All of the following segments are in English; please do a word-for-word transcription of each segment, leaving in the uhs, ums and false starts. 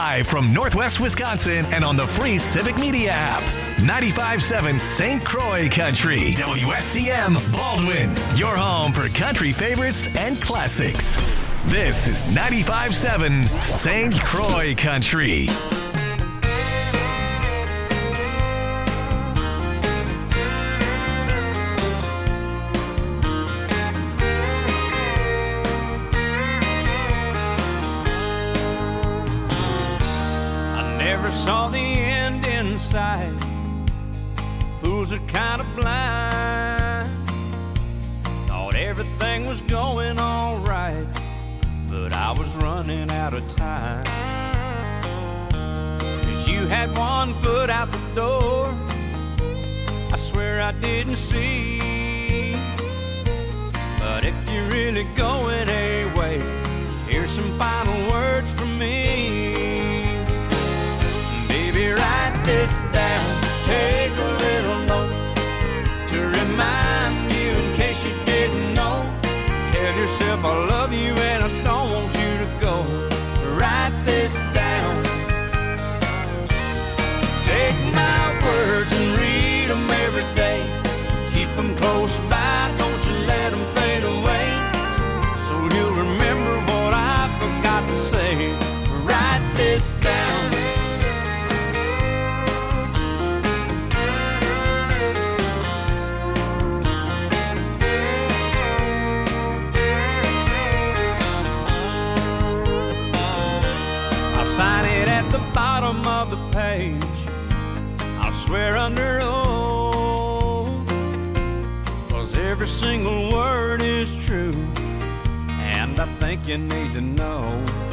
Live from Northwest Wisconsin and on the free Civic Media app. ninety-five point seven Saint Croix Country. W S C M Baldwin. Your home for country favorites and classics. This is ninety-five point seven Saint Croix Country. Saw the end in sight. Fools are kind of blind. Thought everything was going all right, but I was running out of time. 'Cause you had one foot out the door, I swear I didn't see. But if you're really going away, here's some final words from me. Baby, write this down, take a little note to remind you in case you didn't know. Tell yourself I love you and I don't want you to go. Write this down. Take my words and read them every day. Keep them close by, don't you let them fade away. So you'll remember what I forgot to say. Write this down. Sign it at the bottom of the page. I'll swear under oath, 'cause every single word is true, and I think you need to know.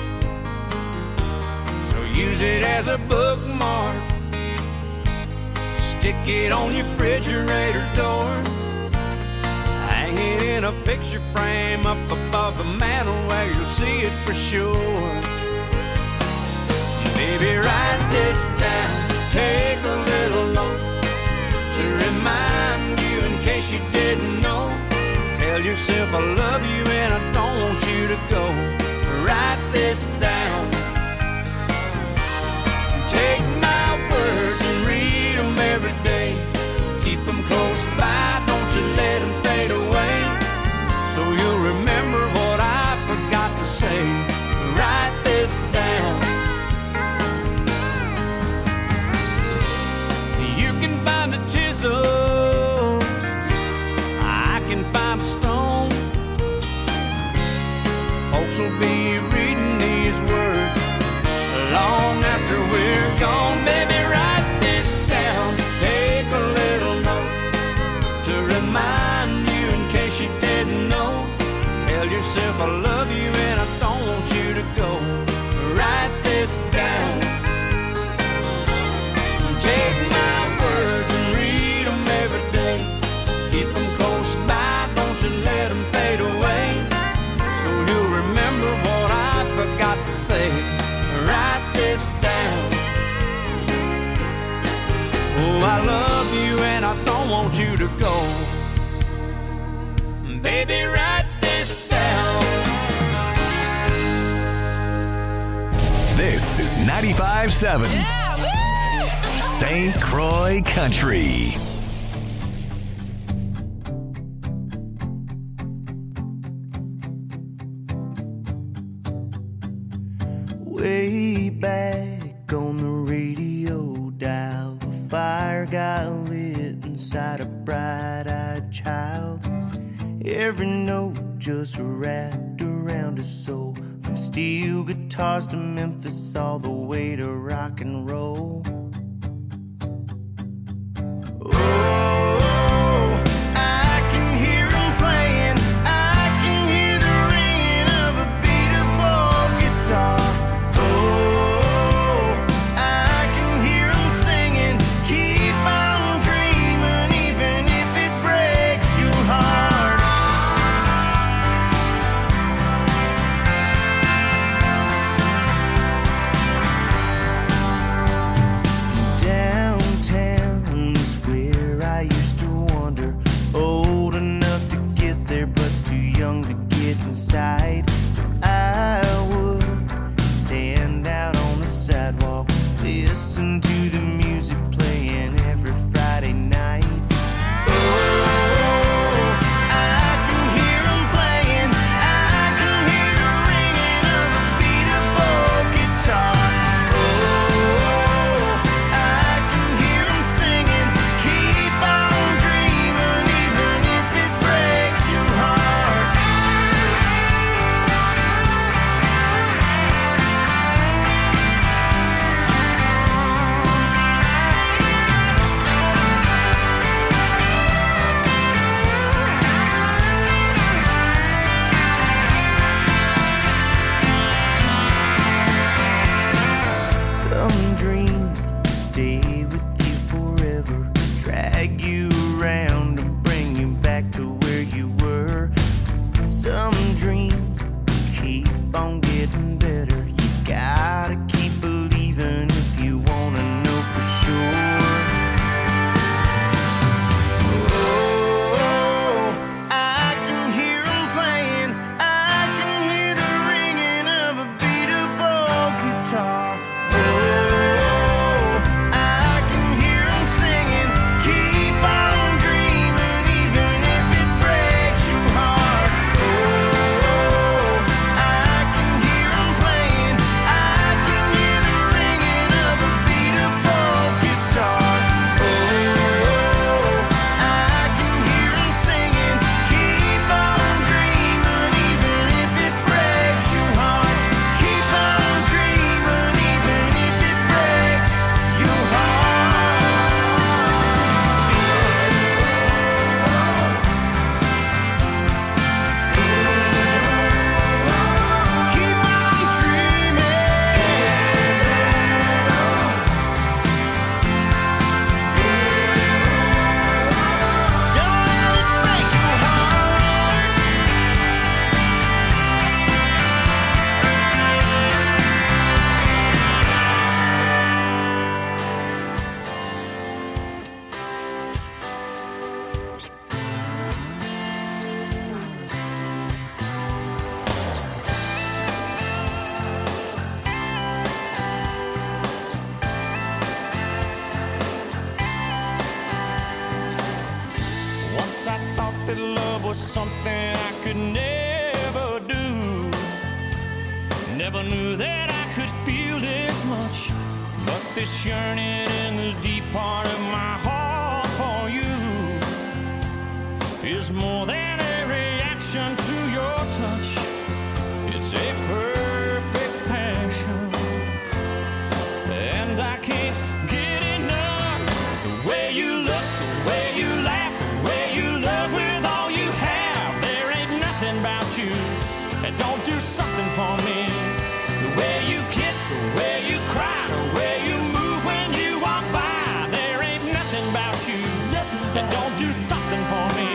So use it as a bookmark, stick it on your refrigerator door, hang it in a picture frame up above the mantel where you'll see it for sure. Baby, write this down, take a little note to remind you in case you didn't know. Tell yourself I love you and I don't want you to go. Write this down. Take my words and read them every day. Keep them close by, don't you let them fade away. So you'll remember what I forgot to say. Write this down. Find a chisel, I can find a stone. Folks will be reading these words long after we're gone. Baby, write this down, take a little note to remind you in case you didn't know. Tell yourself I love you and I don't want you to go. Write this down. Take my words and read them every day. Keep them close by, don't you let them fade away. So you'll remember what I forgot to say. Write this down. Oh, I love you and I don't want you to go. Baby, write this down. This is ninety-five point seven. Yeah! Saint Croix Country. Way back on the radio dial, the fire got lit inside a bright-eyed child. Every note just wrapped around his soul, from steel guitars to Memphis all the way to rock and roll. drag you around and bring you back to where you were. Some dreams keep on getting better. You gotta keep believing if you wanna know for sure. Oh, I can hear them playing. I can hear the ringing of a beat-up guitar. I thought that love was something I could never do. Never knew that I could feel this much. But this yearning in the deep part of my heart for you is more than a reaction to your touch. It's a perfect passion, and I can't get enough. The way you look, the way you laugh, the way you love with all you have. There ain't nothing about you that don't do something for me. The way you kiss, the way you cry, the way you move when you walk by. There ain't nothing about you that don't do something for me.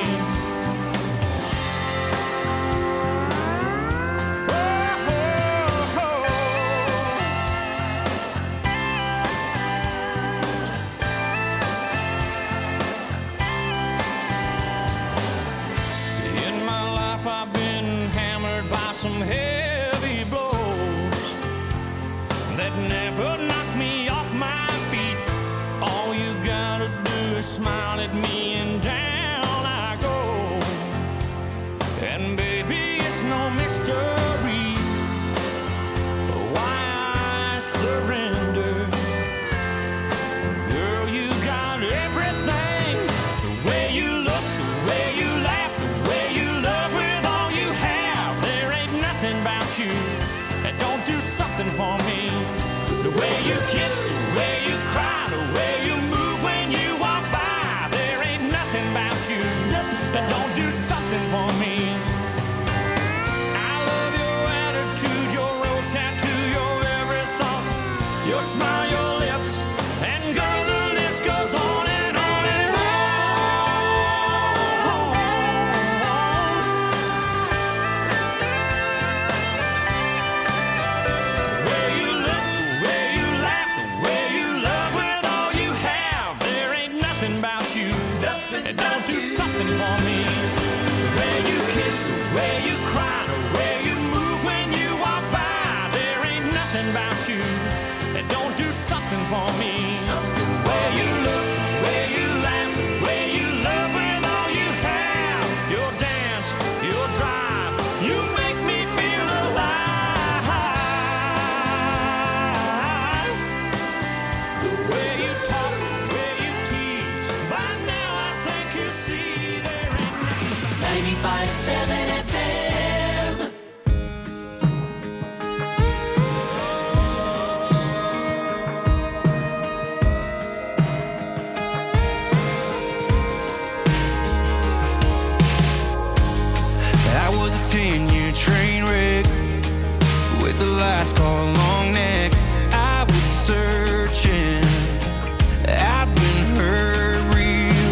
Some heavy blows that never knock me off my feet. All you gotta do is smile at me and down I go. And baby, it's no mystery why I surrender. Girl, you got everything. The way you look, the way you laugh, the way you love with all you have. There ain't nothing about you that don't do something for me. The way you kiss, the way you cry, the way you move when you walk by. There ain't nothing about you that don't do something for me. I love your attitude, your rose tattoo, your every thought, your smile, your lips, and girl, the list goes on and on and on. The way you look, the way you laugh, the way you love with all you have. There ain't nothing about you that don't do something for me. The way you kiss, the way you cry, the way you move when you walk by. There ain't nothing about you that don't do something for me. The way you look, the way you laugh, the way you love with all you have. Your dance, your drive, you make me feel alive. The way you talk, the way you tease, by now I think you see there ain't nothing. ninety-five point seven F M. I was a ten-year train wreck with a last call long neck. I was searching, I've been hurt real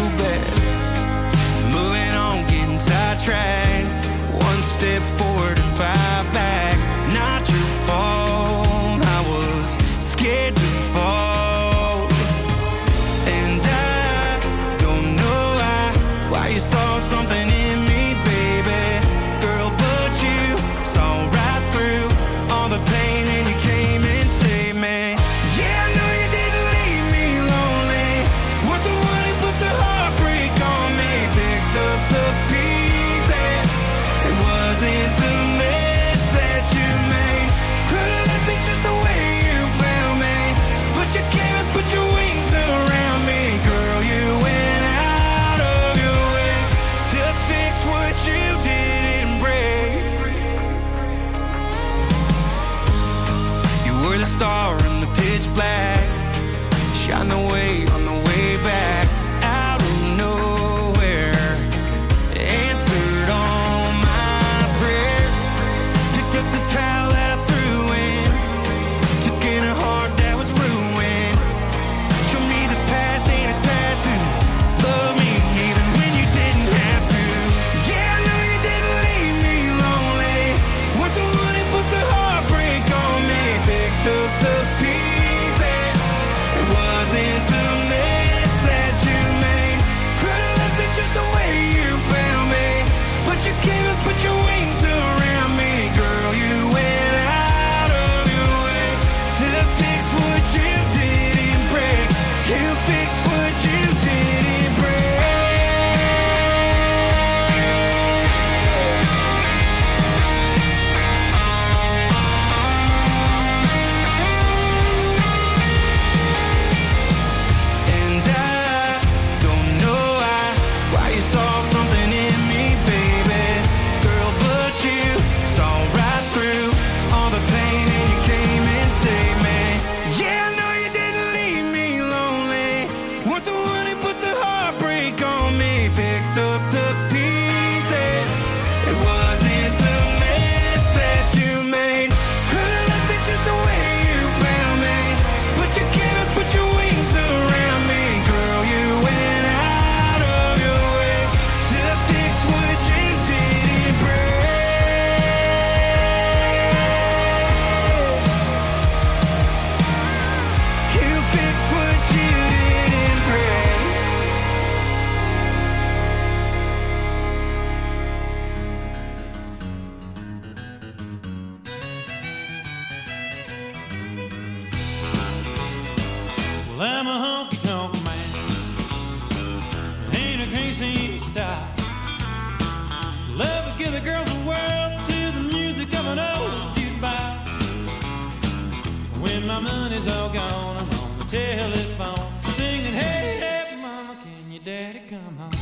can't seem to stop. Love will give the girls the world to the music of an old jukebox. When my money's all gone, I'm on the telephone singing, hey, hey, mama, can your daddy come home?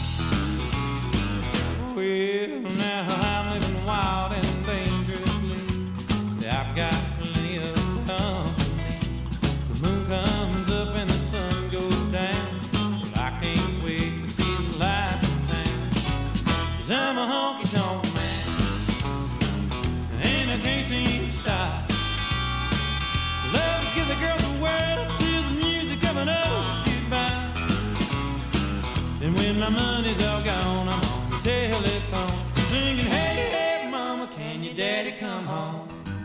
Well, now I'm living wild and dangerously. I've got plenty of company. The moon comes up and the sun goes down. Well, I can't wait to see the light in town. 'Cause I'm a honky-tonk man, and I can't seem to stop. Love to give the girls the world to the music of an old jukebox. And when my money's all gone, I'm on the telephone singing, hey, hey, mama, can your daddy come home?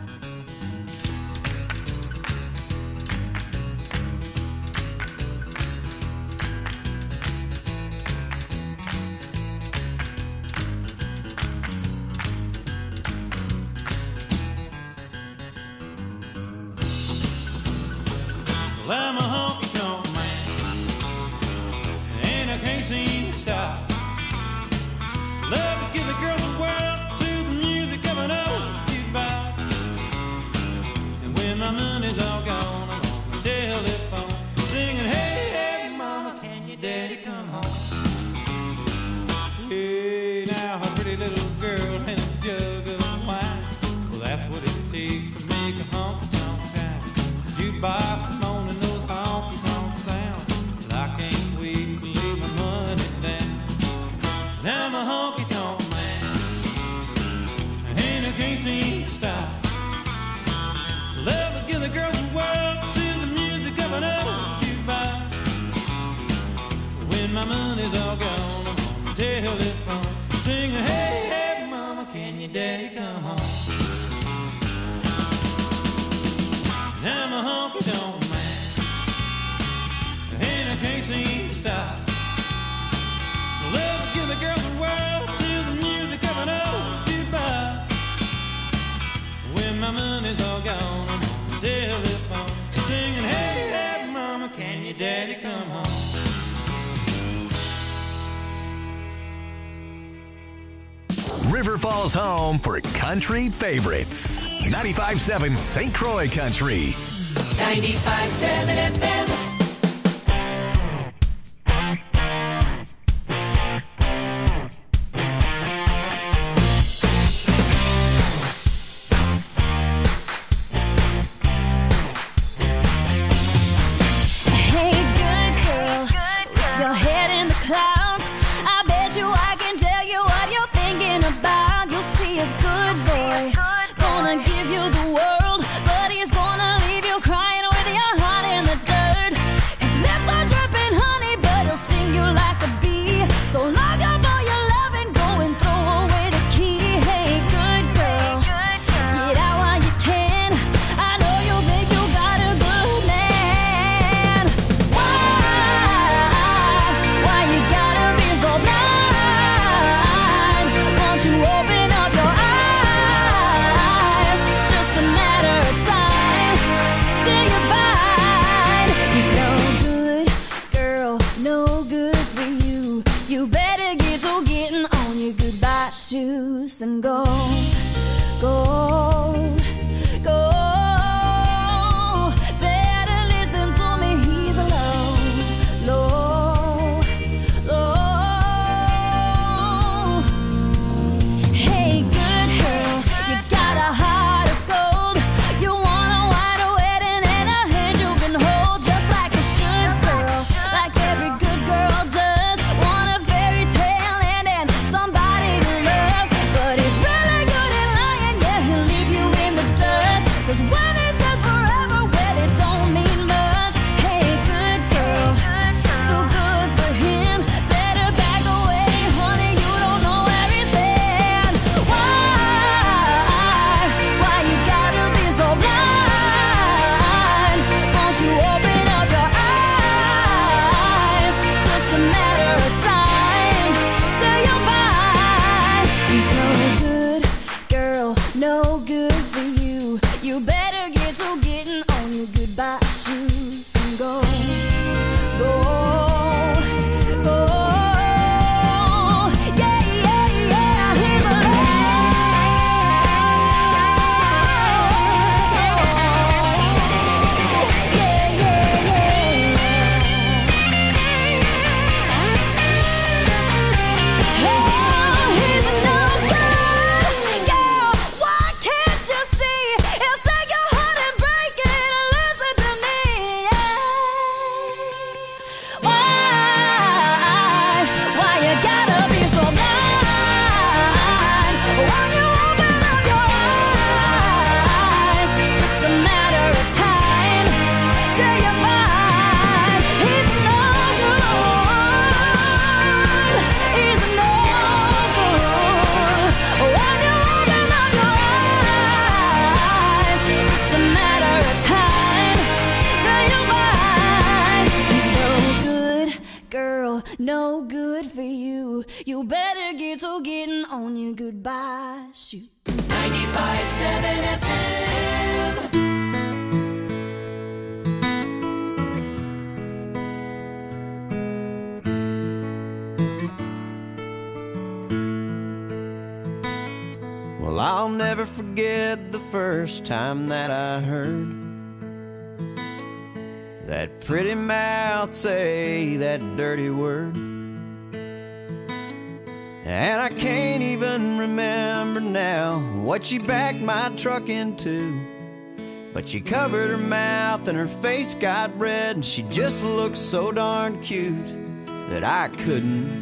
Well, I'm a honky-tonk man, and I can't seem to stop. Love to give the girls the world to the music of an old jukebox. And when my money's all gone, I'm on the telephone singing, hey, hey, mama, can your daddy come home? Hey, now a pretty little girl and a jug of wine. Well, that's what it takes to make a honky-tonk town. Jukebox moaning those honky-tonk sounds. But I can't wait to lay my money down. 'Cause I'm a honky-tonk man, and I can't seem to stop. Love to give the girls the world to the music of an old jukebox. When my money's all gone, I'm on the telephone singing, hey, hey, mama, can your daddy come home? I'm a honky-tonk man, and I can't seem to stop. Love to give the girls the world to the music of an old jukebox. When my money's all gone, I'm on the telephone singing, hey, hey, mama, can your daddy come home? River Falls home for country favorites. ninety-five point seven Saint Croix Country. ninety-five point seven F M. Hey, good girl, with your head in the clouds, I bet you I can tell you what you're thinking about. You'll see a good boy, gonna give you the world, but he's gonna leave you crying with your heart in the dirt. His lips are dripping honey, but he'll sting you like a bee. So lock up all your love and go and throw away the key. Hey, good girl, get out while you can. I know you think you got a good man. Why, why you gotta be so blind? Won't you open up your eyes? Just a matter of time till you find he's no good, girl, no good for you. You better get to getting on your goodbye shoes and go, go, go. Better listen to me, he's alone, low, low. Hey, good girl, you got a heart of gold. You want a white wedding and a hand you can hold, just like a should girl, like every good girl does. Want a fairy tale and then somebody to love, but he's really for you. You better get to getting on your goodbye shoot. ninety-five seven F M. Well, I'll never forget the first time that I heard that pretty mouth say that dirty word. And I can't even remember now what she backed my truck into, but she covered her mouth and her face got red, and she just looked so darn cute that I couldn't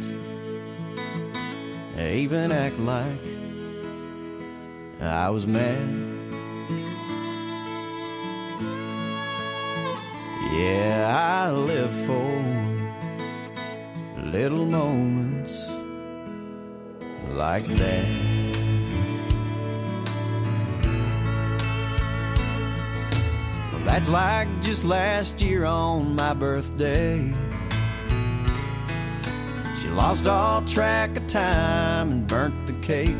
even act like I was mad. Yeah, I live for little moments like that. Well, that's like just last year on my birthday. She lost all track of time and burnt the cake.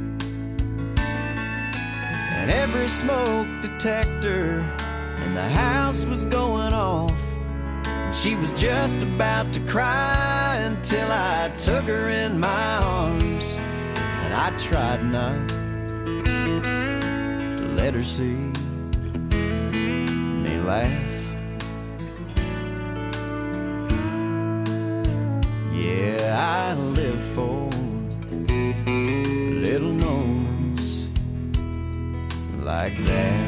And every smoke detector in the house was going off, and she was just about to cry until I took her in my arms, and I tried not to let her see me laugh. Yeah, I live for little moments like that.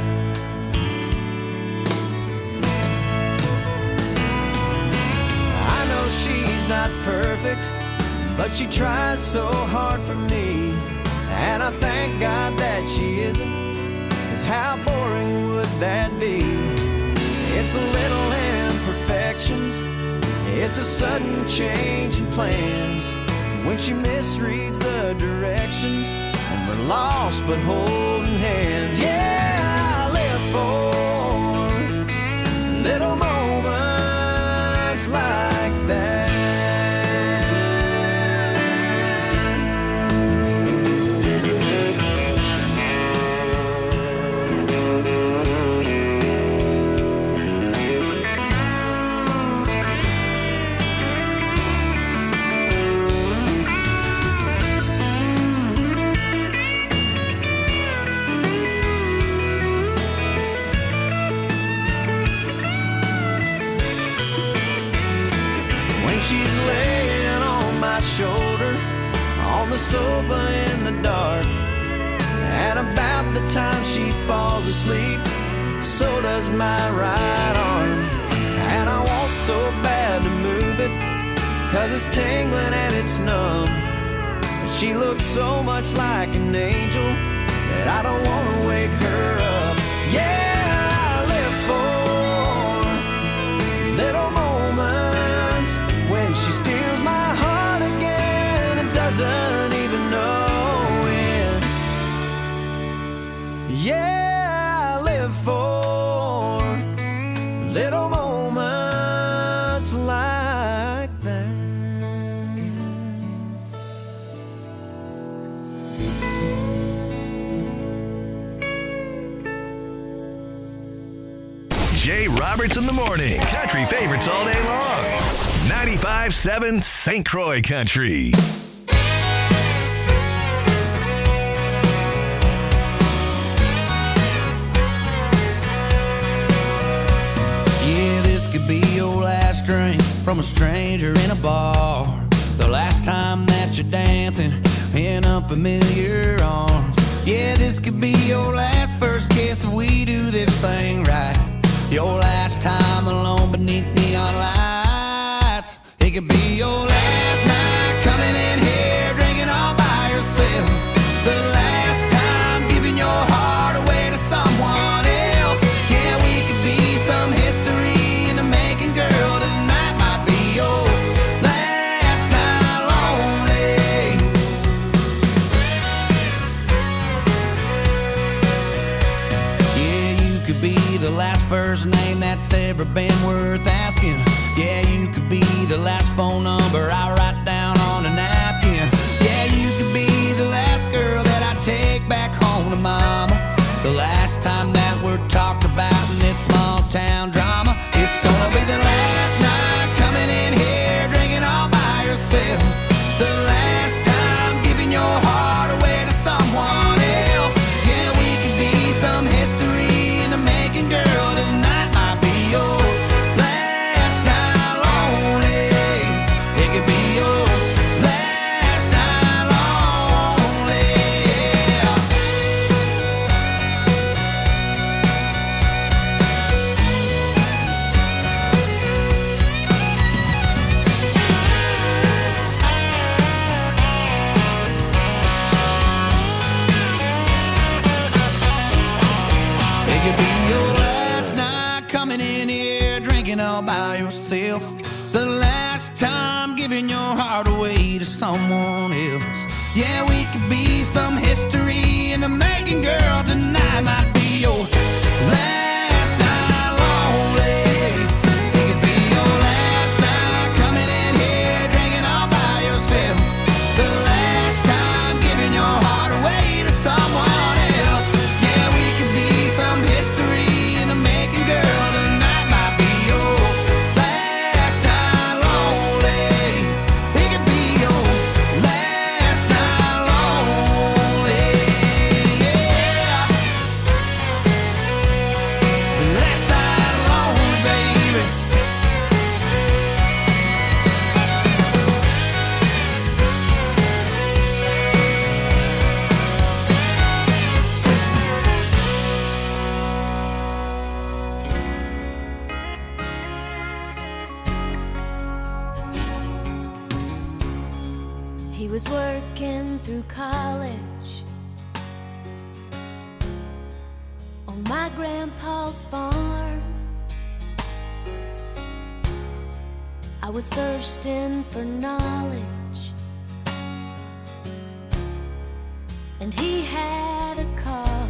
I know she's not perfect, but she tries so hard for me, and I thank God that she isn't, 'cause how boring would that be? It's the little imperfections, it's a sudden change in plans, when she misreads the directions and we're lost but holding hands. Yeah, I live for little moments like that. She's laying on my shoulder on the sofa in the dark, and about the time she falls asleep, so does my right arm. And I want so bad to move it, 'cause it's tingling and it's numb, but she looks so much like an angel that I don't want to wake her up. Yeah, I live for little moments when she steals my heart again and doesn't even know it. Yeah, I live for little moments like that. Jay Roberts in the morning. Country favorites all day long. ninety-five seven Saint Croix Country. Yeah, this could be your last drink from a stranger in a bar. The last time that you're dancing in unfamiliar arms. Yeah, this could be your last first kiss if we do this thing right. Your last time alone beneath neon lights. It could be your last night coming in here drinking all by yourself. The last time giving your heart away to someone else. Yeah, we could be some history in the making, girl. Tonight might be your last night lonely. Yeah, you could be the last first name that's ever been worth asking. Yeah, you could be the last phone number I write down on The last time giving your heart away to someone else. Yeah, we could be some history in the making, girl. Tonight might be your last night lonely. It could be your last night lonely. Yeah. It could be your last night coming in here drinking all by yourself. The last time giving your heart away to someone else. Yeah, we could be some history in the making, girl. Tonight might be your last night lonely. It could be your last night coming in here drinking all by yourself. The last time giving your heart away to someone else. Yeah, we could be some history in the making, girl. Tonight might be your last night lonely. It could be your last night lonely. Yeah. Last night lonely, baby. He was working through college on my grandpa's farm. I was thirsting for knowledge, and he had a car.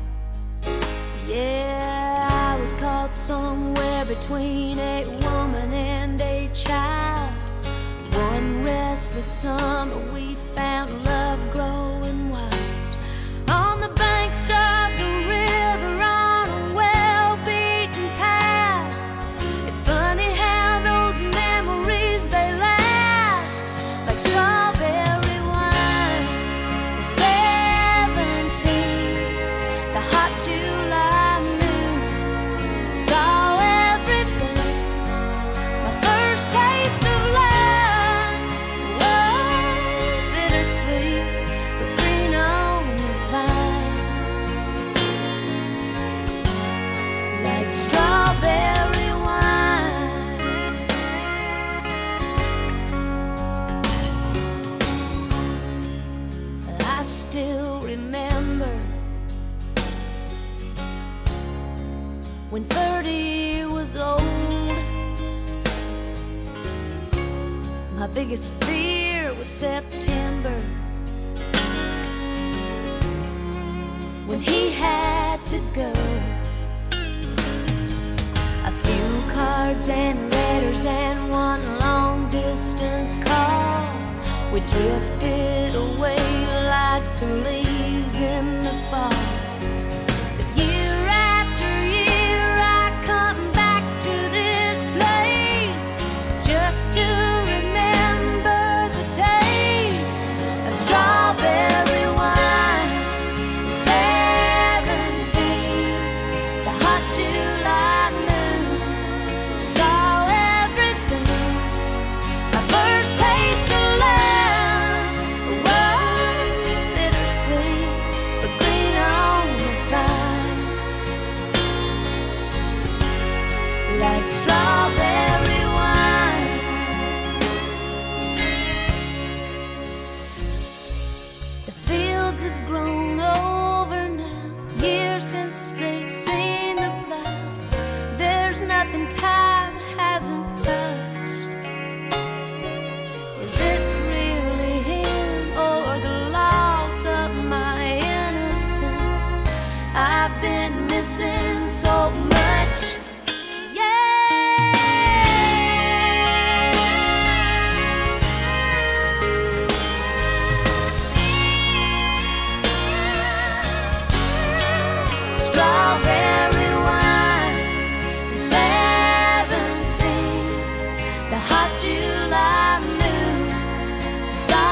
Yeah, I was caught somewhere between a woman and a child. One restless summer we found love growing wild on the banks of the river on a well-beaten path. It's funny how those memories, they last like strawberry wine. At seventeen, the hot July moon saw everything. My first taste of love, oh, bittersweet, but green on the vine, like strawberry wine. I still remember when thirty was old. My biggest fear was September, when he had to go. A few cards and letters and one long distance call. We drifted away like the leaves in the fall. But year after year I come back to this place just to remember the taste of strawberry wine. Seventeen, the hot July moon saw everything. My first taste of love, oh, bittersweet, but green on the vine, like strawberry wine. The fields have grown over now, years since they've seen the plow. There's nothing time hasn't touched. Is it really him or the loss of my innocence? I've been missing so much. Strawberry wine, seventeen, the hot July moon saw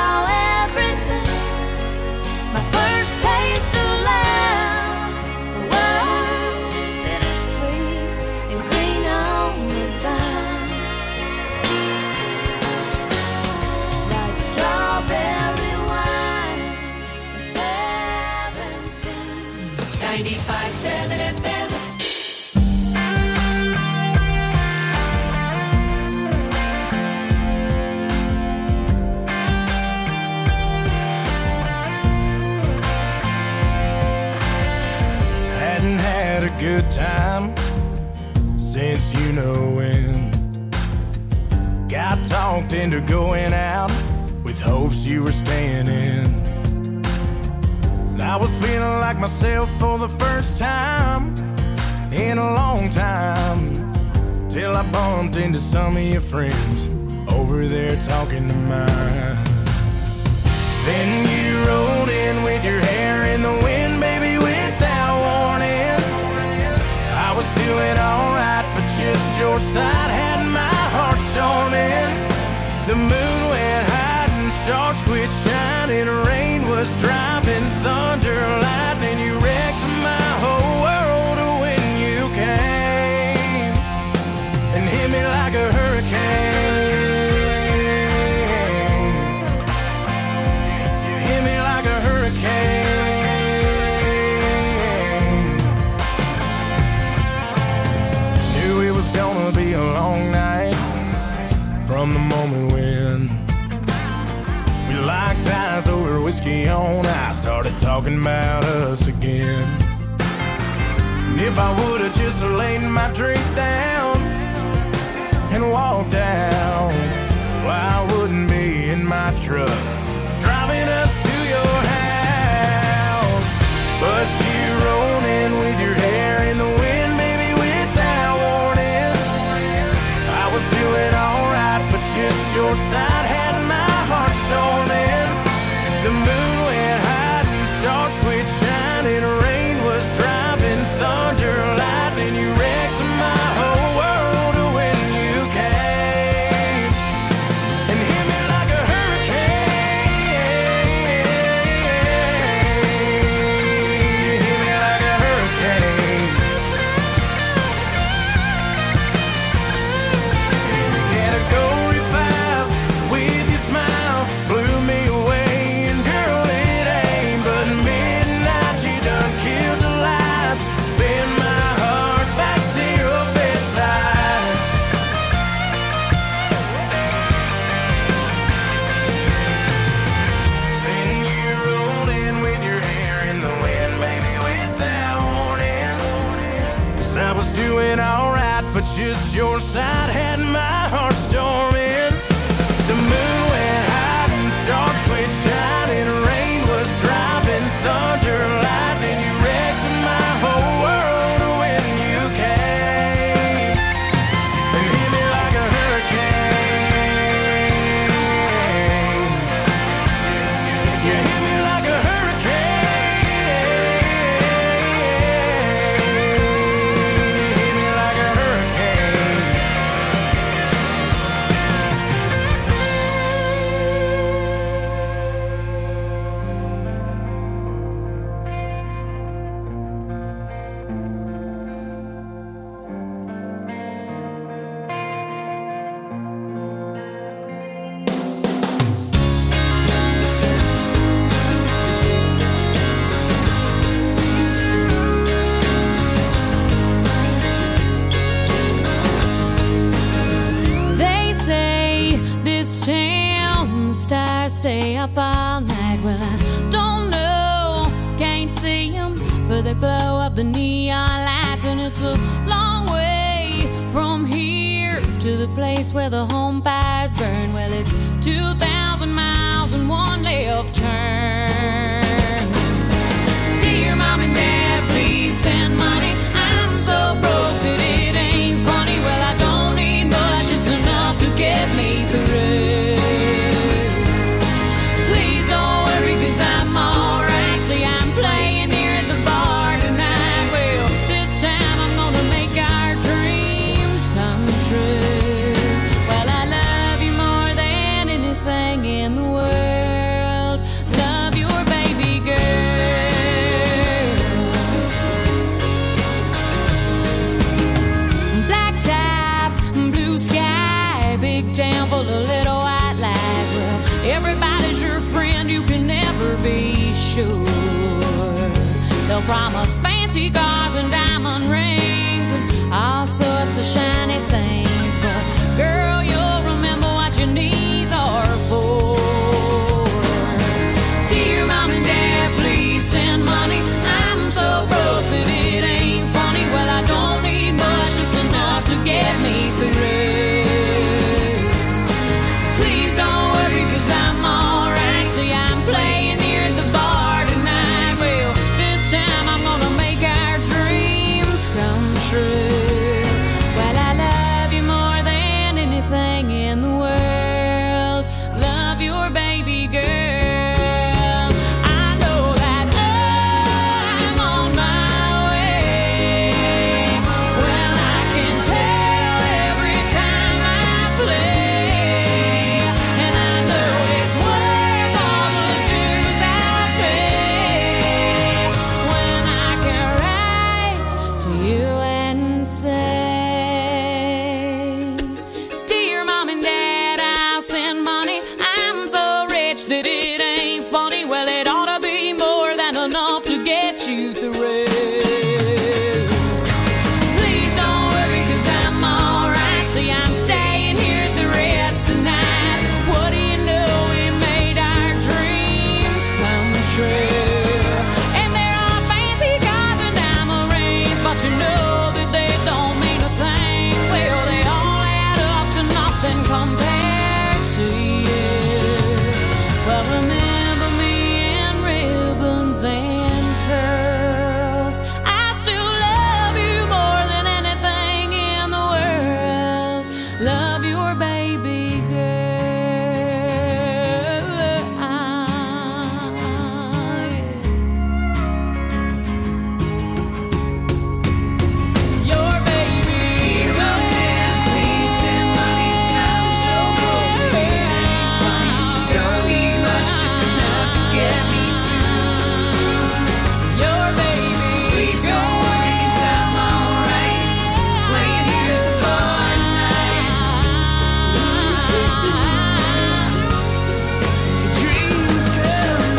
good time since you know when. Got talked into going out with hopes you were staying in. I was feeling like myself for the first time in a long time, till I bumped into some of your friends over there talking to mine. Then you rolled in with your hair in the wind, baby, without warning. I was doing alright, but just your side had my heart storming. The moon went high and stars quit shining. Rain was driving, thunder, lightning. You wrecked my whole world when you came and hit me like a hurricane. You hit me like a hurricane. Knew it was gonna be a long night from the moment when we locked eyes over whiskey on ice, started talking about us again. And if I would've just laid my drink down and walked out, well, I wouldn't be in my truck driving us to your house. But you rolled in with your hair in the wind, baby, without warning. I was doing alright, but just your side had my heart storming. The moon went high and stars quit shining. Rain was driving, thunder, lightning. You wrecked my whole world when you came and hit me like a hurricane. You hit me like a hurricane. Category five with your smile blew me away. And girl, it ain't but midnight. You done killed the lights, bend my heart back to your bedside. Then you rolled in with your hair in the wind, baby, without warning. 'Cause I was doing alright, but just your side had my heart storming. The moon went high and stars quit shining. Rain was driving, thunder, lightning. You wrecked my whole world when you came and hit me like a hurricane. You hit me like a hurricane. You hit me like a hurricane. They say this town stars stay up all night. Well, I don't know, can't see 'em for the glow of the neon lights. And it's a long way from here to the place where the home fires burn. Well, it's two thousand miles and one left turn. Dear mom and dad, please send money. I'm so broke that it ain't funny. Well, I don't need much, just enough to get me through. Please don't worry, 'cause I'm alright. See, I'm playing here at the bar tonight. Well, this time I'm gonna make our dreams come true. Well, I love you more than anything in the world. Love your baby girl. Black top, blue sky, big town full of little white lies. Well, everybody's your friend, you can never be sure. They'll promise fancy cars and diamond rings and all sorts of shiny things. But girl, you'll remember what your knees are for. Dear mom and dad, please send money. I'm so broke that it ain't funny. Well, baby girl. I know that I'm on my way. Well, I can tell every time I play, and I know it's worth all the dues I pay when I can write to you and say, dear mom and dad, I'll send money. I'm so rich that it ain't funny. Well, it ought to be more than enough to get you through. Please don't worry, 'cause I'm alright. See, I'm staying here at the Ritz tonight. What do you know? We made our dreams come true. And there are fancy cars and diamond rings, but you know that they don't mean a thing. Well, they all add up to nothing compared to you. But remember me in ribbons and pearls. I still love you more than anything in the world. Love your baby girl. Your baby girl. Please send money. I'm so broke, it ain't funny. Don't need much, just enough to get me through. Your baby. Please don't worry, 'cause I'm alright. Playing here at the bar tonight. Dreams come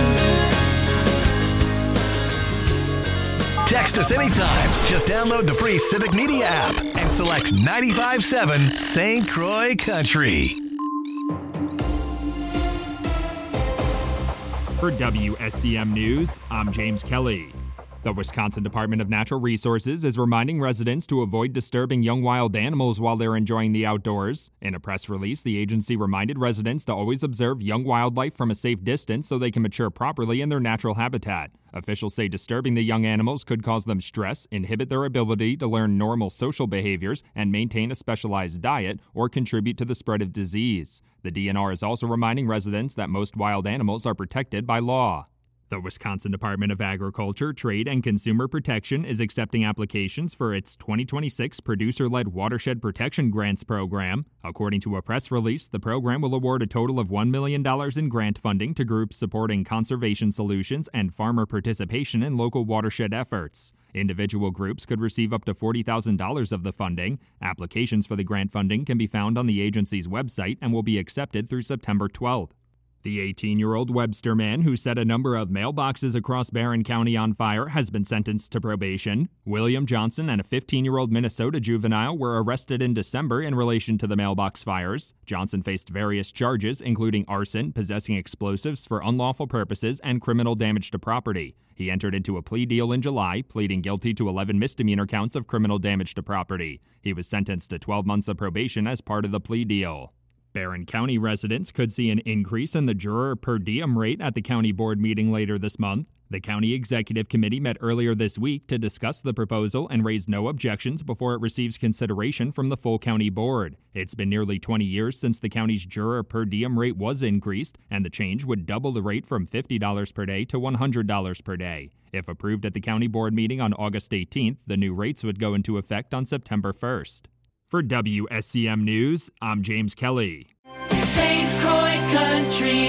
true. Text us anytime. Just download the free Civic Media app and select ninety-five point seven Saint Croix Country. For W S C M News, I'm James Kelly. The Wisconsin Department of Natural Resources is reminding residents to avoid disturbing young wild animals while they're enjoying the outdoors. In a press release, the agency reminded residents to always observe young wildlife from a safe distance so they can mature properly in their natural habitat. Officials say disturbing the young animals could cause them stress, inhibit their ability to learn normal social behaviors, and maintain a specialized diet, or contribute to the spread of disease. The D N R is also reminding residents that most wild animals are protected by law. The Wisconsin Department of Agriculture, Trade, and Consumer Protection is accepting applications for its twenty twenty-six Producer-Led Watershed Protection Grants program. According to a press release, the program will award a total of one million dollars in grant funding to groups supporting conservation solutions and farmer participation in local watershed efforts. Individual groups could receive up to forty thousand dollars of the funding. Applications for the grant funding can be found on the agency's website and will be accepted through September twelfth. The eighteen-year-old Webster man who set a number of mailboxes across Barron County on fire has been sentenced to probation. William Johnson and a fifteen-year-old Minnesota juvenile were arrested in December in relation to the mailbox fires. Johnson faced various charges, including arson, possessing explosives for unlawful purposes, and criminal damage to property. He entered into a plea deal in July, pleading guilty to eleven misdemeanor counts of criminal damage to property. He was sentenced to twelve months of probation as part of the plea deal. Barron County residents could see an increase in the juror per diem rate at the county board meeting later this month. The county executive committee met earlier this week to discuss the proposal and raised no objections before it receives consideration from the full county board. It's been nearly twenty years since the county's juror per diem rate was increased, and the change would double the rate from fifty dollars per day to one hundred dollars per day. If approved at the county board meeting on August eighteenth, the new rates would go into effect on September first. For W S C M News, I'm James Kelly. Saint Croix Country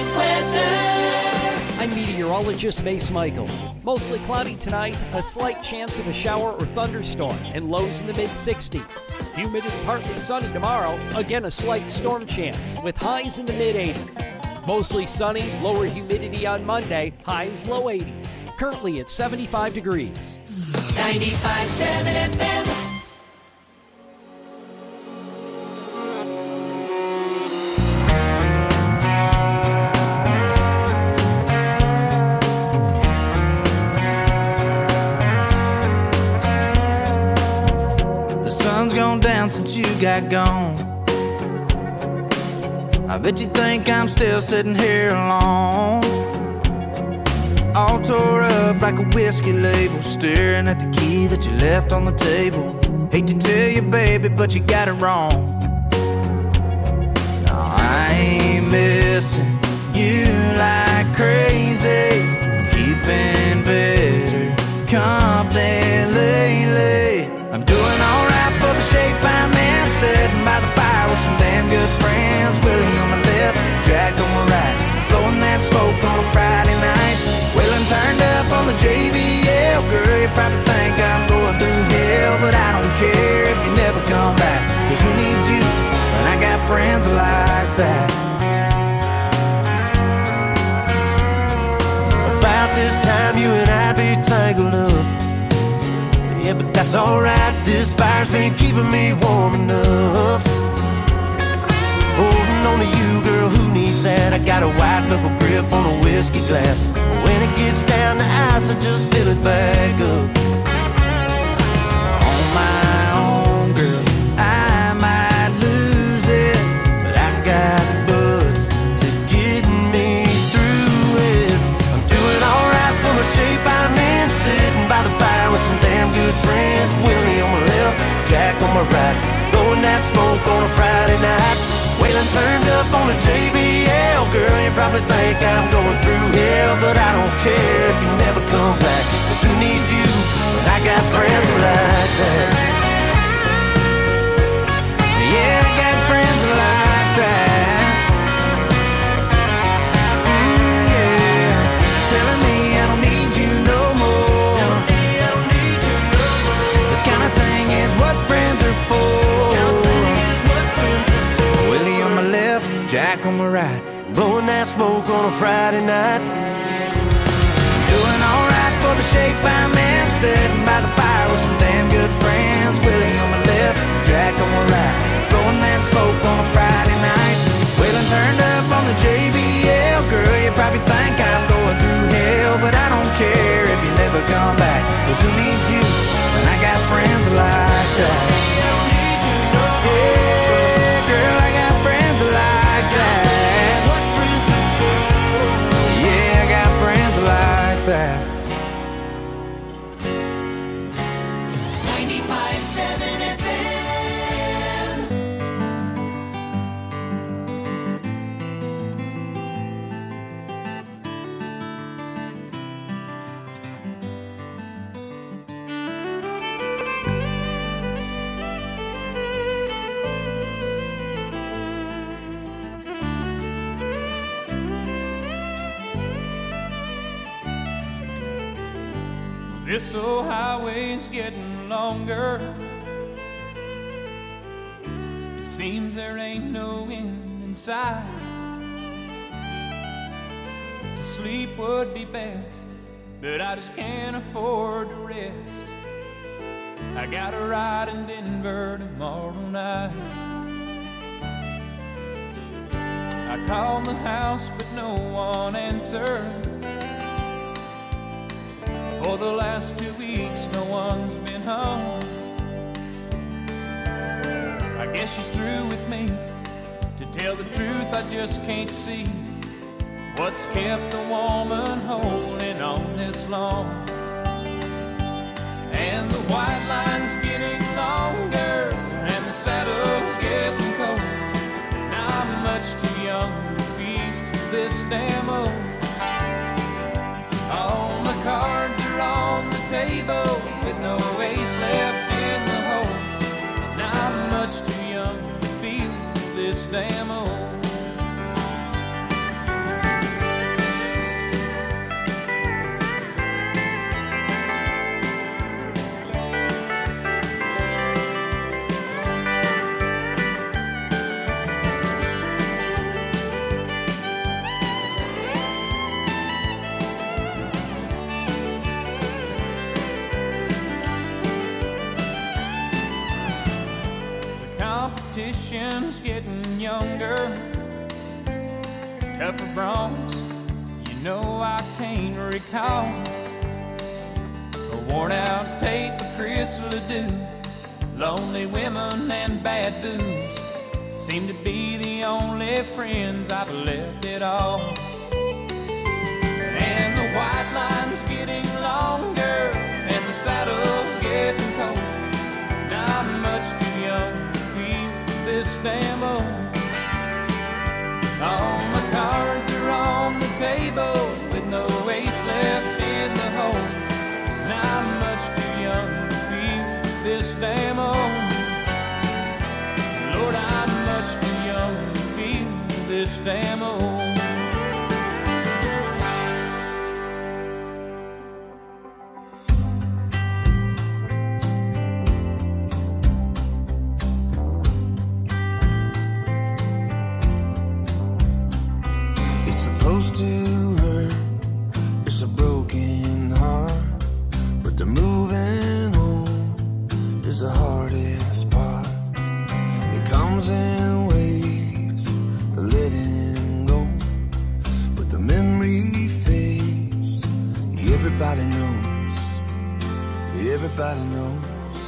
weather. I'm meteorologist Mace Michaels. Mostly cloudy tonight, a slight chance of a shower or thunderstorm, and lows in the mid sixties. Humid and partly sunny tomorrow, again a slight storm chance, with highs in the mid eighties. Mostly sunny, lower humidity on Monday, highs low eighties. Currently at seventy-five degrees. ninety-five point seven F M. Gone down since you got gone. I bet you think I'm still sitting here alone, all tore up like a whiskey label, staring at the key that you left on the table. Hate to tell you, baby, but you got it wrong. No, I ain't missing you you probably think I'm going through hell, but I don't care if you never come back. Cause who needs you when I got friends like that? About this time you and I'd be tangled up. Yeah, but that's alright, this fire's been keeping me warm enough. Holding on to you, girl, who needs that? I got a white knuckle grip on a whiskey glass. When it gets down to ice, I just fill it back up. On my own, girl, I might lose it, but I got buds to get me through it. I'm doing alright for the shape I'm in, sitting by the fire with some damn good friends. Willie on my left, Jack on my right, blowing that smoke on a Friday night. Waylon turned up on the J B L. Girl, you probably think I'm going through hell, but I don't care if you never come back. Cause who needs you when I got friends like that? Yeah, I got friends like that. Mm, yeah, telling me I don't need you no more. Telling me I don't need you no more. This kind of thing is what friends are for. Jack on my right, blowing that smoke on a Friday night. Doing alright for the shape I'm in, sitting by the fire with some damn good friends. Willie on my left, Jack on my right, blowing that smoke on a Friday night. Waylon turned up on the J B L. Girl, you probably think I'm going through hell, but I don't care if you never come back. Cause who needs you when I got friends like that? Yeah, girl, I got friends like that. ninety-five seven F M. This old highway's getting longer. It seems there ain't no end in sight. To sleep would be best, but I just can't afford to rest. I got a ride in Denver tomorrow night. I called the house, but no one answered. For the last two weeks, no one's been home. I guess she's through with me. To tell the truth, I just can't see what's kept a woman holding on this long. And the white line's getting longer, and the saddle's getting cold. Now I'm much too young to feel this damn old. All the cards are on the table with no ace left in the hole. Now I'm much too young to feel this damn old. Competition's getting younger, tougher broncs, you know I can't recall. A worn out tape of Chris Ledoux, lonely women and bad booze seem to be the only friends I've left at all. And the white line's getting longer, and the saddle's getting cold. Now I'm much too young this damn old. All my cards are on the table with no ace left in the hole. Now I'm much too young to feel this damn old. Lord, I'm much too young to feel this damn old. everybody knows, everybody knows.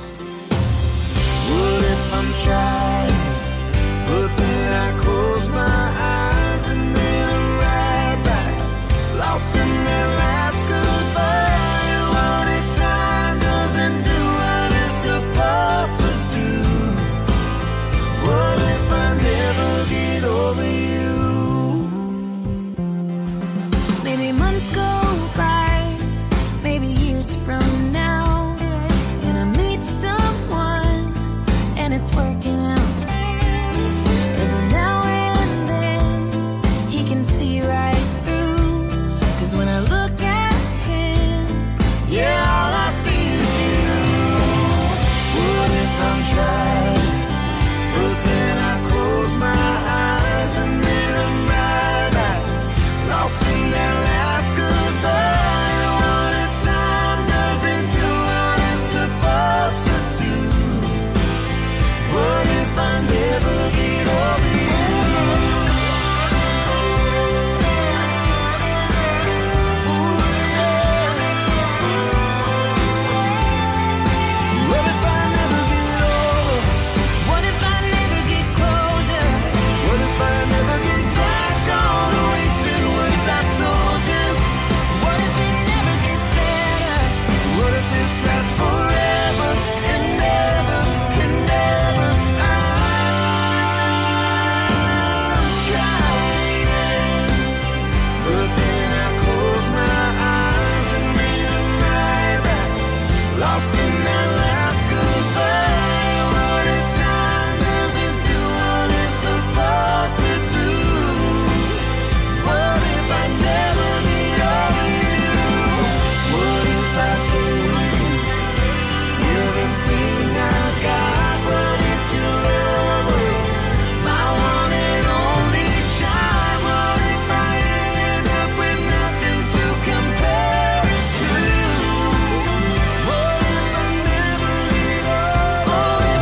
What if I'm trying, but then I close my eyes and then I'm right back, lost in that last goodbye. What if time doesn't do what it's supposed to do? What if I never get over you? Maybe months go by, maybe years from now, and I meet someone and it's working out. Every now and then he can see right through, 'cause when I look at him, Yeah, all I see is you. What if I'm trying, but then I close my eyes and then I'm right back, lost in that last goodbye. What if time doesn't do what it's supposed to do? What if I never get over you? Ooh, yeah. What if I never get over? what if I never get closure? What if I never get back on the wasted words I told you? What if it never gets better? What if this lasts forever and never and never? I'm trying, but then I close my eyes and then I'm right back, lost in that last goodbye. What if time doesn't do what it's supposed to do? What if I never get over you? What if I gave you everything I got? But if your love was my one and only shot, what if I end up with nothing to compare it to? What if I never get over?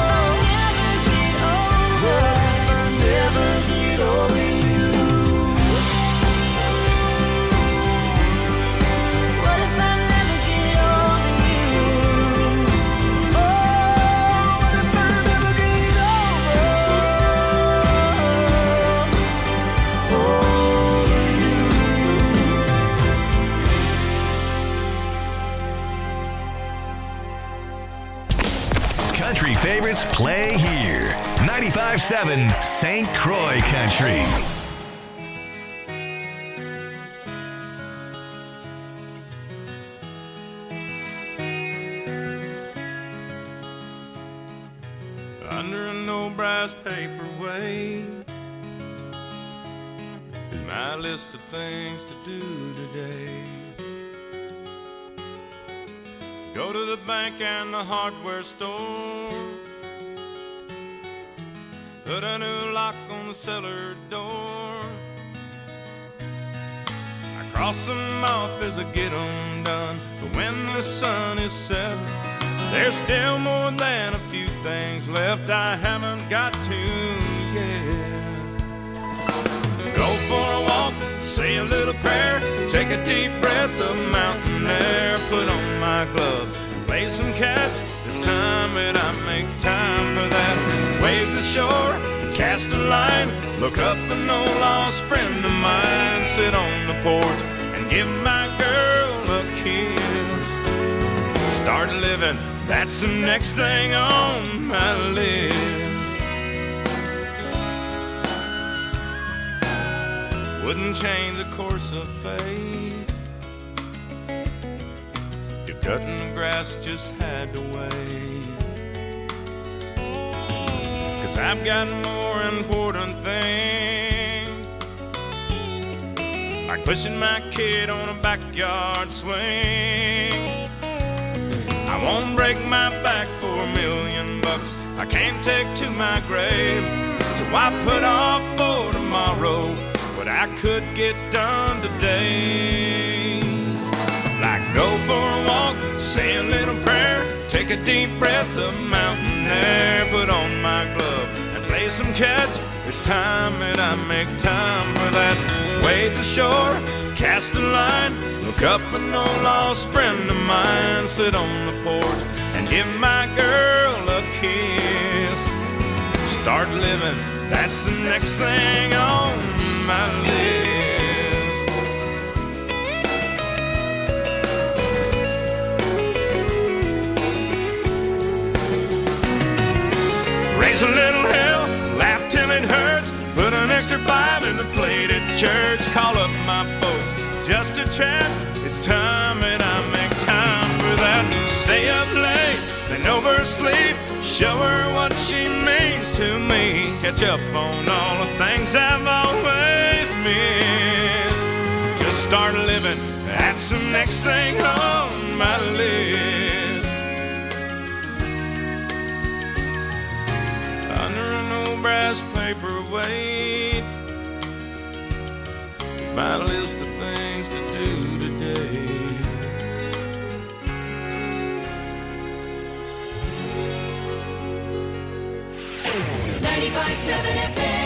What if I never get over you? What if I never get over you? Oh, what if I never get over? Over you. Country favorites play here. ninety-five seven Saint Croix Country. Under an old brass paperweight is my list of things to do today. Go to the bank and the hardware store, put a new lock on the cellar door. I cross them off as I get them done, but when the sun is set, there's still more than a few things left I haven't got to yet. Go for a walk, say a little prayer, take a deep breath of mountain air, put on my glove and play some catch. It's time that I make time for that. Wave the shore, cast a line, look up an old lost friend of mine, sit on the porch and give my girl a kiss. Start living, that's the next thing on my list. Wouldn't change the course of fate. If cutting the grass just had to wait. 'Cause I've got more important things, like pushing my kid on a backyard swing. I won't break my back for a million bucks I can't take to my grave. So I put off for tomorrow what I could get done today. Like go for a walk, say a little prayer, take a deep breath of mountain air, put on my glove and play some catch. It's time that I make time for that. Wade the shore, cast a line, look up an old lost friend of mine, sit on the porch and give my girl a kiss. Start living, that's the next thing on my list. Raise a little hell, laugh till it hurts, put an extra five in the plate at church, call up my folks just to chat. It's time that I make time for that. Stay up late, then oversleep, show her what she means to me. Catch up on all the things I've always missed. Just start living, that's the next thing on my list. Under an old brass paperweight, my list of things to do today. ninety-five point seven F M.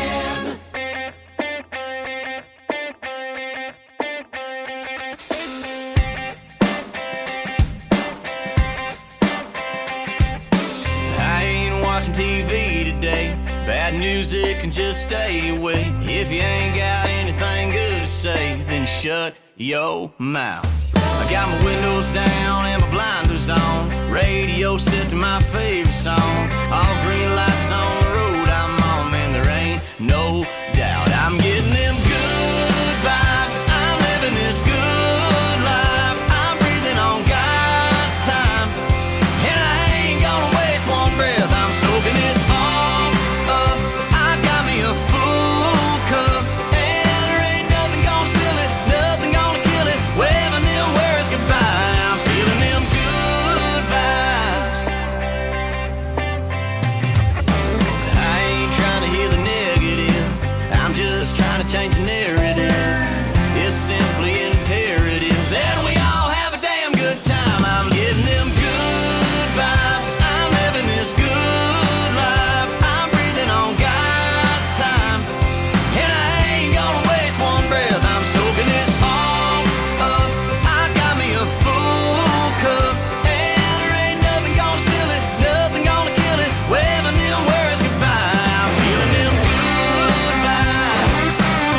I ain't watching T V today. Bad music can just stay away. If you ain't got anything good to say, then shut your mouth. I got my windows down and my blinders on, radio set to my favorite song. All green lights on the road I'm on, man, there ain't no doubt I'm getting them good vibes. I'm living this good life. I'm breathing on God's time, and I ain't gonna waste one breath. I'm soaking it all up. I got me a full cup, and there ain't nothing gonna spill it, nothing gonna kill it. Waving them words goodbye. I'm feeling them good vibes. I ain't trying to hear the negative, I'm just trying to change the narrative. It's simply imperative that we all have a damn good time. I'm getting them good vibes. I'm living this good life. I'm breathing on God's time, and I ain't gonna waste one breath. I'm soaking it all up. I got me a full cup, and there ain't nothing gonna spill it, nothing gonna kill it. Waving them words goodbye. I'm feeling them good vibes.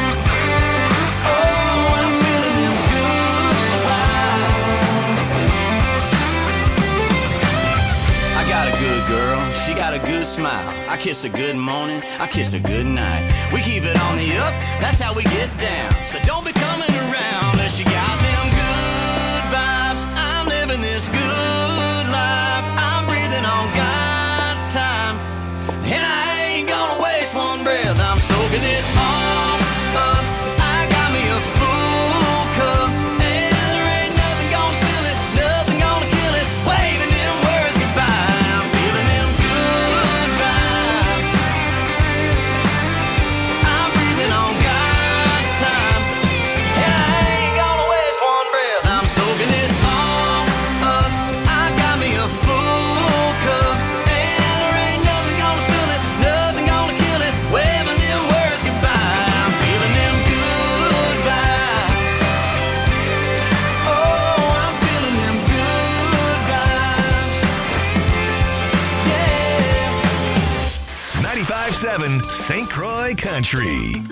Oh, I'm feeling them good vibes. I got a good girl, she got a good smile. I kiss her good morning, I kiss her good night. We keep it on the up, that's how we get down. So don't be coming around unless you got them good vibes. I'm living this good life. I'm breathing on God's time, and I ain't gonna waste one breath. I'm soaking it all up. I got me a full cup, and there ain't nothing gonna spill it, nothing gonna kill it. Waving them words goodbye. I'm feeling them good vibes. I'm breathing on God's time, and I ain't gonna waste one breath. I'm soaking it all up. I got me a full cup, and there ain't nothing gonna spill it, nothing gonna kill it. Waving them words goodbye. I'm feeling them good vibes. Oh, I'm feeling them good vibes. Yeah. ninety-five point seven Saint Croix Country.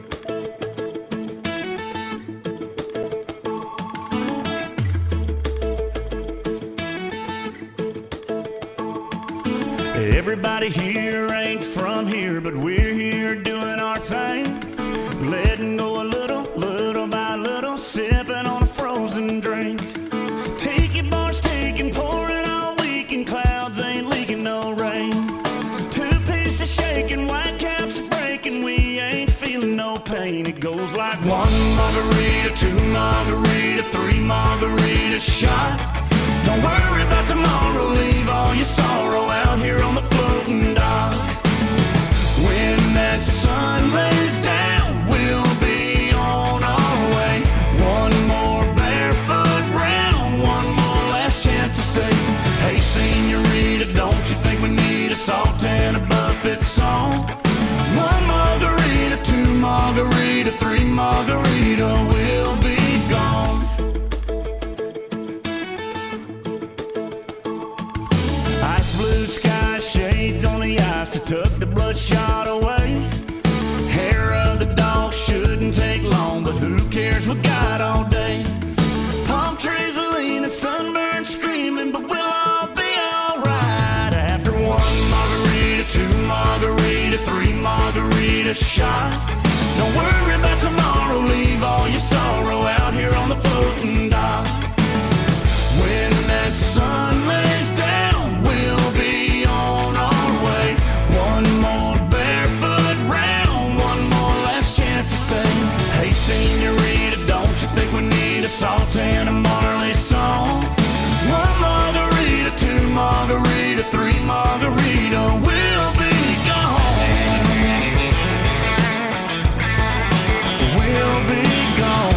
Everybody here ain't from here, but we're here doing our thing. Letting go a little, little by little, sipping on a frozen drink. Tiki bars taking, pouring all weekend, clouds ain't leaking no rain. Two pieces shaking, white caps are breaking, we ain't feeling no pain. It goes like one margarita, two margarita, three margarita shot. Don't worry about tomorrow, leave all your sorrow out here on the floating dock. When that sun lays down, we'll be on our way. One more barefoot round, one more last chance to say, hey senorita, don't you think we need a salt and a buffet song? One margarita, two margarita, three margarita, we'll be we got all day. Palm trees are leaning, sunburned, screaming, but we'll all be alright. After one margarita, two margarita, three margarita shot. Don't worry about tomorrow, leave all your sorrow out here on the floating dock. When that sun lays down, we'll be on our way. One more barefoot round, one more last chance to say, hey senorita, don't you think we need a salt and a Marley song? One margarita, two margarita, three margarita, we'll be gone. We'll be gone.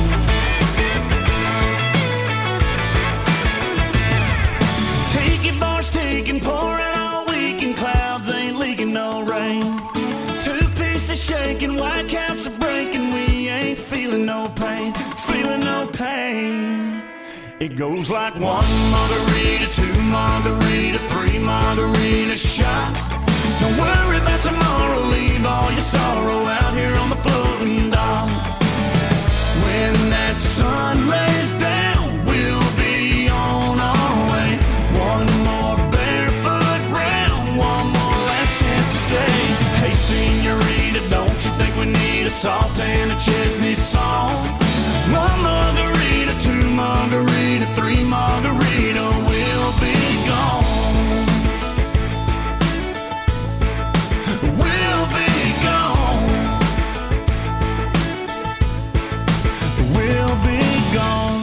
Tiki bars taking, pouring all weekend, clouds ain't leaking no rain. Two pieces shaking, white caps are breaking, we ain't feeling no pain, feeling no pain. It goes like one margarita, two margarita, three margarita shot. Don't worry about tomorrow, leave all your sorrow out here on the floating dock. When that sun lays down, we'll be on our way. One more barefoot round, one more last chance to say, hey senorita, don't you think we need a salt and a Chesney song? One margarita, two margarita, three margarita, we'll be gone. We'll be gone. We'll be gone.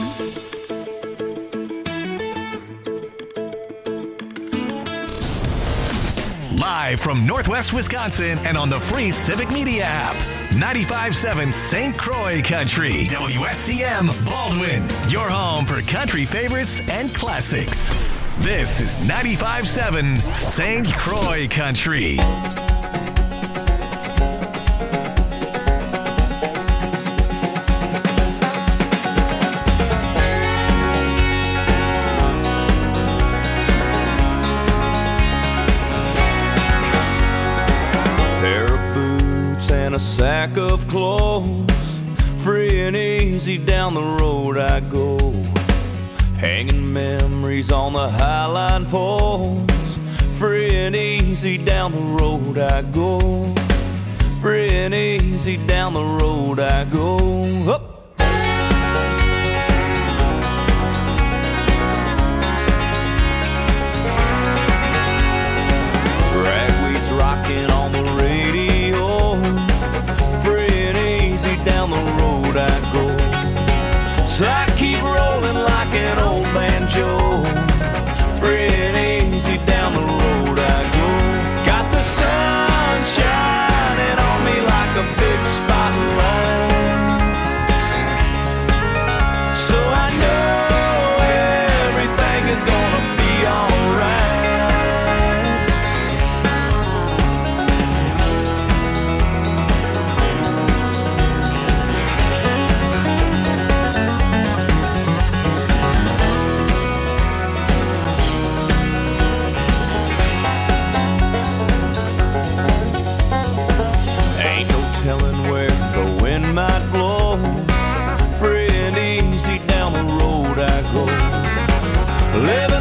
Live from Northwest Wisconsin and on the free Civic Media app. ninety-five point seven Saint Croix Country. W S C M Baldwin. Your home for country favorites and classics. This is ninety-five point seven Saint Croix Country. And a sack of clothes, free and easy down the road I go, hanging memories on the highline poles. Free and easy down the road I go, free and easy down the road I go. Up. Ragweed's rocking on the radio, down the road I go. So I keep rolling like an old banjo. Free and easy down the road I go. Got the sun shining on me like a big spotlight. So I know everything is gonna be alright. Might blow, free and easy down the road I go. Living